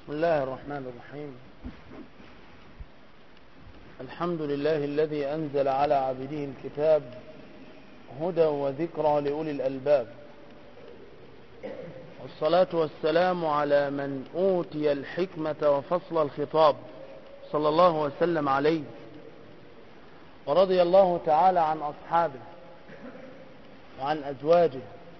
بسم الله الرحمن الرحيم. الحمد لله الذي أنزل على عبده الكتاب هدى وذكرى لأولي الألباب، والصلاة والسلام على من أوتي الحكمة وفصل الخطاب صلى الله وسلم عليه، ورضي الله تعالى عن أصحابه وعن أزواجه،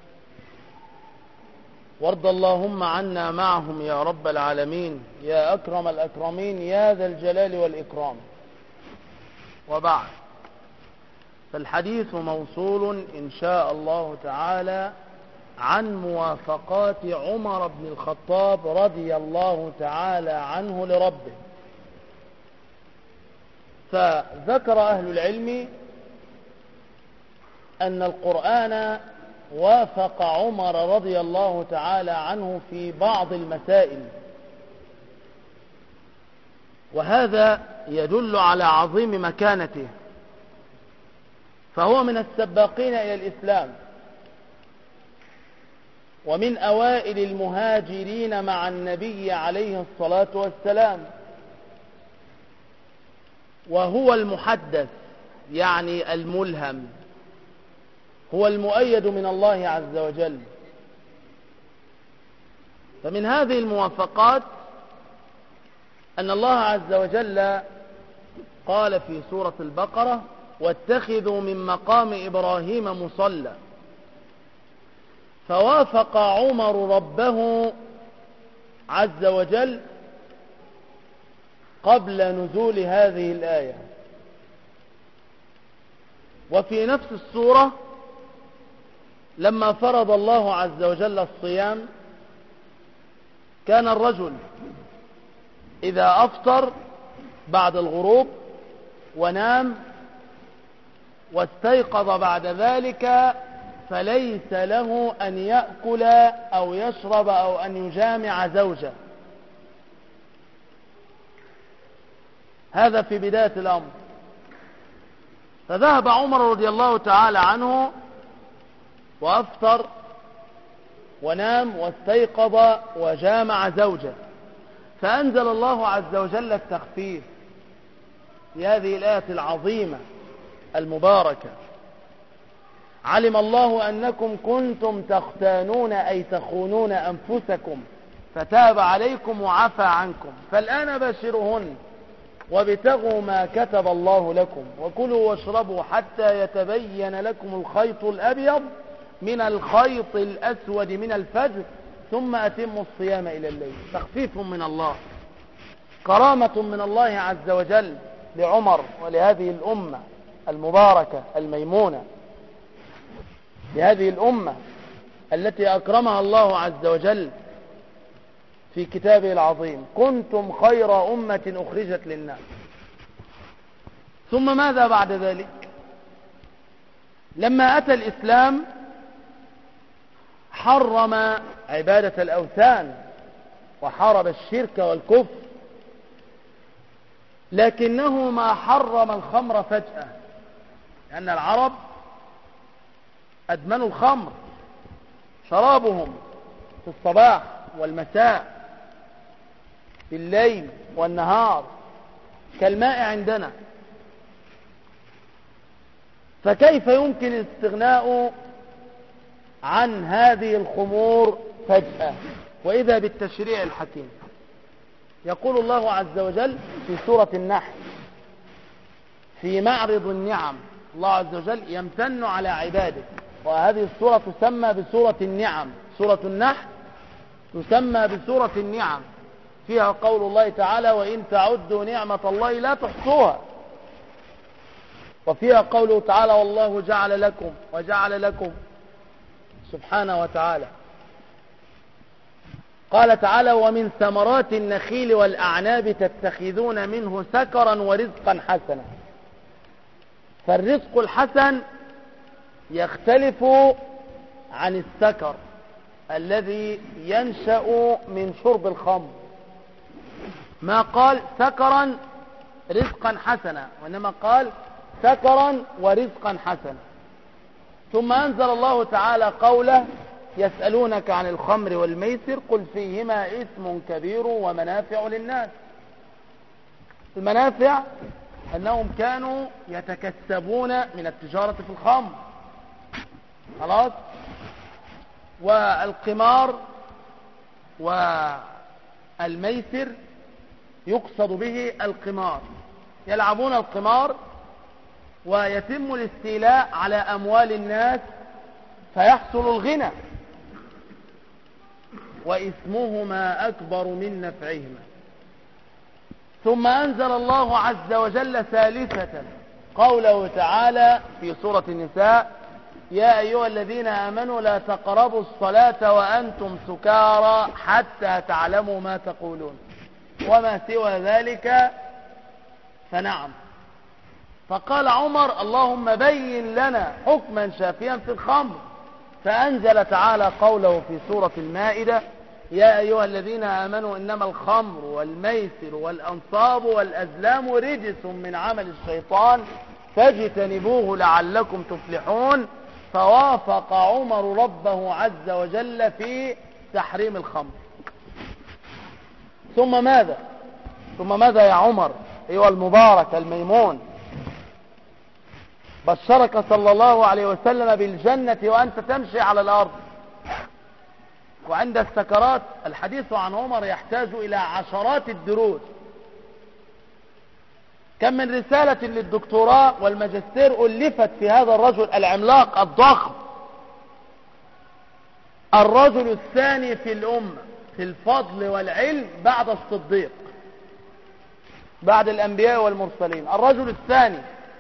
وارض اللهم عنا معهم يا رب العالمين يا أكرم الأكرمين يا ذا الجلال والإكرام. وبعد، فالحديث موصول إن شاء الله تعالى عن موافقات عمر بن الخطاب رضي الله تعالى عنه لربه. فذكر أهل العلم أن القرآن وافق عمر رضي الله تعالى عنه في بعض المسائل، وهذا يدل على عظيم مكانته، فهو من السباقين إلى الإسلام ومن أوائل المهاجرين مع النبي عليه الصلاة والسلام، وهو المحدث يعني الملهم، هو المؤيد من الله عز وجل. فمن هذه الموافقات أن الله عز وجل قال في سورة البقرة: واتخذوا من مقام إبراهيم مصلى. فوافق عمر ربه عز وجل قبل نزول هذه الآية. وفي نفس السورة لما فرض الله عز وجل الصيام، كان الرجل إذا أفطر بعد الغروب ونام واستيقظ بعد ذلك فليس له أن يأكل أو يشرب أو أن يجامع زوجه. هذا في بداية الأمر. فذهب عمر رضي الله تعالى عنه وأفطر ونام واستيقظ وجامع زوجه، فأنزل الله عز وجل التخفيف في هذه الآية العظيمة المباركة: علم الله أنكم كنتم تختانون أي تخونون أنفسكم فتاب عليكم وعفى عنكم، فالآن باشروهن وابتغوا ما كتب الله لكم وكلوا واشربوا حتى يتبين لكم الخيط الأبيض من الخيط الأسود من الفجر ثم أتموا الصيام إلى الليل. تخفيف من الله، كرامة من الله عز وجل لعمر ولهذه الأمة المباركة الميمونة، لهذه الأمة التي أكرمها الله عز وجل في كتابه العظيم: كنتم خير أمة أخرجت للناس. ثم ماذا بعد ذلك؟ لما أتى الإسلام حرم عبادة الأوثان وحارب الشرك والكفر، لكنه ما حرم الخمر فجأة، لأن العرب أدمنوا الخمر، شرابهم في الصباح والمساء في الليل والنهار كالماء عندنا، فكيف يمكن الاستغناء عن هذه الخمور فجأة؟ وإذا بالتشريع الحكيم. يقول الله عز وجل في سورة النحل في معرض النعم، الله عز وجل يمتن على عباده، وهذه السورة تسمى بسورة النعم. سورة النحل تسمى بسورة النعم، فيها قول الله تعالى: وإن تعدوا نعمة الله لا تحصوها. وفيها قوله تعالى: والله جعل لكم وجعل لكم، سبحانه وتعالى. قال تعالى: ومن ثمرات النخيل والأعناب تتخذون منه سكرا ورزقا حسنا. فالرزق الحسن يختلف عن السكر الذي ينشأ من شرب الخمر. ما قال سكرا رزقا حسنا، وإنما قال سكرا ورزقا حسنا. ثم أنزل الله تعالى قوله: يسألونك عن الخمر والميسر قل فيهما اسم كبير ومنافع للناس. المنافع أنهم كانوا يتكسبون من التجارة في الخمر، خلاص. والقمار والميسر يقصد به القمار، يلعبون القمار ويتم الاستيلاء على أموال الناس فيحصل الغنى، وإثمهما أكبر من نفعهما. ثم أنزل الله عز وجل ثالثة قوله تعالى في سورة النساء: يا أيها الذين آمنوا لا تقربوا الصلاة وأنتم سكارى حتى تعلموا ما تقولون، وما سوى ذلك فنعم. فقال عمر: اللهم بين لنا حكما شافيا في الخمر، فأنزل تعالى قوله في سورة المائدة: يا أيها الذين آمنوا إنما الخمر والميسر والأنصاب والأزلام رجس من عمل الشيطان فاجتنبوه لعلكم تفلحون. فوافق عمر ربه عز وجل في تحريم الخمر. ثم ماذا يا عمر أيها المبارك الميمون؟ بشرك صلى الله عليه وسلم بالجنة وأنت تمشي على الأرض، وعند السكرات الحديث عن عمر يحتاج إلى عشرات الدروس. كم من رسالة للدكتوراه والماجستير ألفت في هذا الرجل العملاق الضخم، الرجل الثاني في الأمة في الفضل والعلم بعد الصديق، بعد الأنبياء والمرسلين، الرجل الثاني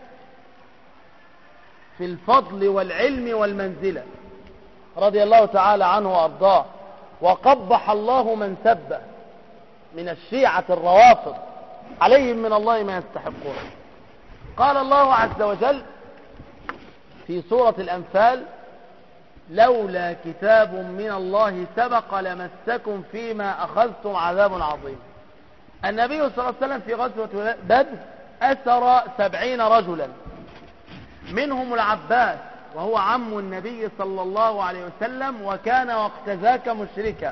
في الفضل والعلم والمنزلة، رضي الله تعالى عنه وأرضاه. وقبح الله من سبه من الشيعة الروافض، عليهم من الله ما يستحقون. قال الله عز وجل في سورة الأنفال: لولا كتاب من الله سبق لمسكم فيما أخذتم عذاب عظيم. النبي صلى الله عليه وسلم في غزوة بدر أسر 70 رجلا، منهم العباس وهو عم النبي صلى الله عليه وسلم، وكان وقت ذاك مشركا.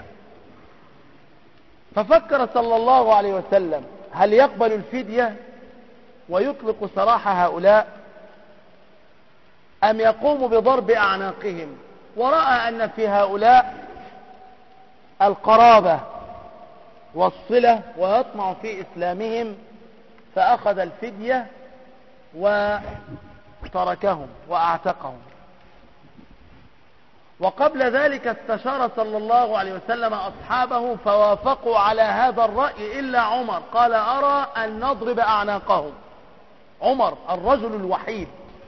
ففكر صلى الله عليه وسلم: هل يقبل الفدية ويطلق سراح هؤلاء، أم يقوم بضرب أعناقهم؟ ورأى أن في هؤلاء القرابة والصلة ويطمع في إسلامهم، فأخذ الفدية وتركهم وأعتقهم. وقبل ذلك استشار صلى الله عليه وسلم أصحابه فوافقوا على هذا الرأي إلا عمر، قال: أرى أن نضرب أعناقهم. عمر الرجل الوحيد.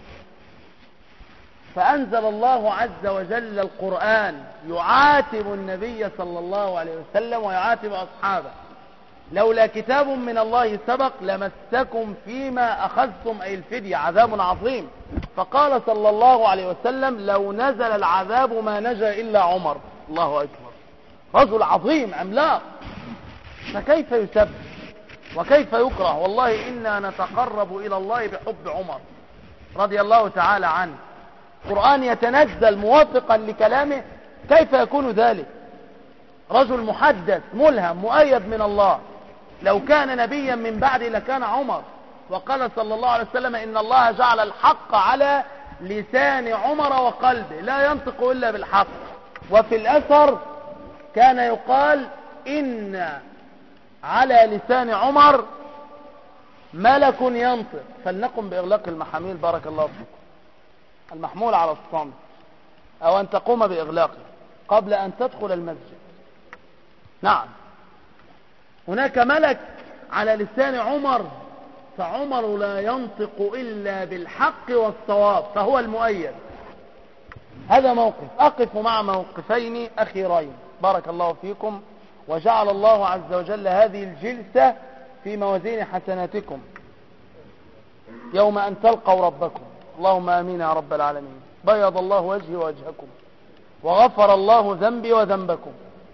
فأنزل الله عز وجل القرآن يعاتب النبي صلى الله عليه وسلم ويعاتب أصحابه: لولا كتاب من الله سبق لمسكم فيما أخذتم، أي الفدية، عذاب عظيم. فقال صلى الله عليه وسلم: لو نزل العذاب ما نجا إلا عمر. الله أكبر، رجل عظيم عملاق، فكيف يسب وكيف يكره؟ والله إنا نتقرب إلى الله بحب عمر رضي الله تعالى عنه. القرآن يتنزل موافقا لكلامه، كيف يكون ذلك؟ رجل محدث ملهم مؤيد من الله. لو كان نبيا من بعده لكان عمر. وقال صلى الله عليه وسلم: إن الله جعل الحق على لسان عمر وقلبه، لا ينطق إلا بالحق. وفي الأثر كان يقال: إن على لسان عمر ملك ينطق. فلنقم بإغلاق المحاميل بارك الله فيكم، المحمول على الصمت، أو أن تقوم بإغلاقه قبل أن تدخل المسجد. نعم، هناك ملك على لسان عمر، فعمر لا ينطق إلا بالحق والصواب، فهو المؤيد. هذا موقف. أقف مع موقفين أخيرين بارك الله فيكم، وجعل الله عز وجل هذه الجلسة في موازين حسناتكم يوم أن تلقوا ربكم. اللهم آمين يا رب العالمين. بيض الله وجهي ووجهكم وغفر الله ذنبي وذنبكم.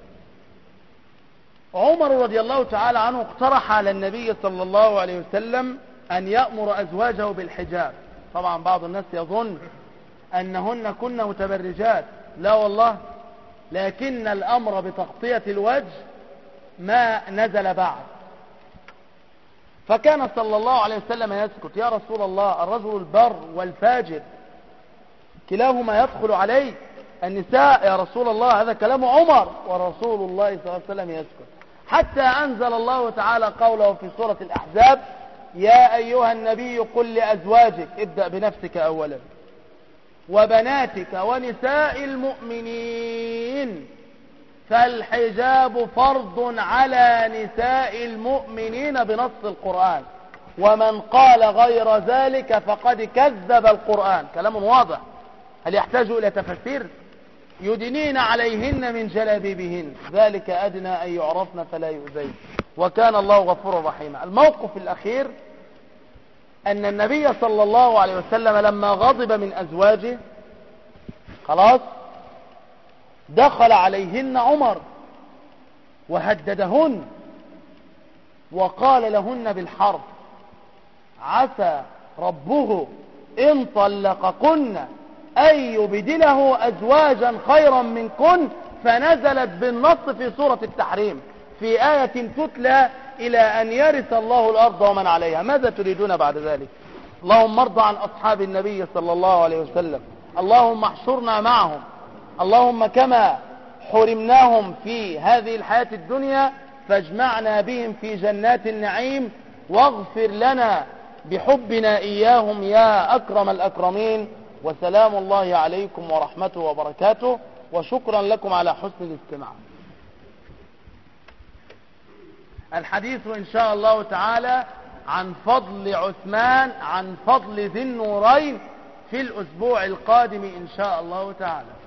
عمر رضي الله تعالى عنه اقترح على النبي صلى الله عليه وسلم أن يأمر أزواجه بالحجاب. طبعا بعض الناس يظن أنهن كن متبرجات، لا والله، لكن الأمر بتغطية الوجه ما نزل بعد. فكان صلى الله عليه وسلم يسكت. يا رسول الله، الرجل البر والفاجر كلاهما يدخل عليه. النساء يا رسول الله، هذا كلام عمر، ورسول الله صلى الله عليه وسلم يسكت. حتى أنزل الله تعالى قوله في سورة الأحزاب: يا أيها النبي قل لأزواجك، ابدأ بنفسك أولا، وبناتك ونساء المؤمنين، فالحجاب فرض على نساء المؤمنين بنص القرآن، ومن قال غير ذلك فقد كذب القرآن. كلام واضح، هل يحتاج إلى تفسير؟ يدنين عليهن من جلابيبهن ذلك أدنى أن يعرفن فلا يؤذين، وكان الله غفورا رحيما. الموقف الأخير أن النبي صلى الله عليه وسلم لما غضب من أزواجه خلاص دخل عليهن عمر وهددهن وقال لهن بالحرب: عسى ربه إن طلقكن أن يبدله أزواجا خيرا منكن، فنزلت بالنص في سورة التحريم في آية تتلى إلى أن يرث الله الأرض ومن عليها. ماذا تريدون بعد ذلك؟ اللهم ارض عن أصحاب النبي صلى الله عليه وسلم، اللهم احشرنا معهم، اللهم كما حرمناهم في هذه الحياة الدنيا فاجمعنا بهم في جنات النعيم، واغفر لنا بحبنا إياهم يا أكرم الأكرمين. وسلام الله عليكم ورحمته وبركاته، وشكرا لكم على حسن الاستماع. الحديث إن شاء الله تعالى عن فضل عثمان، عن فضل ذي النورين، في الأسبوع القادم إن شاء الله تعالى.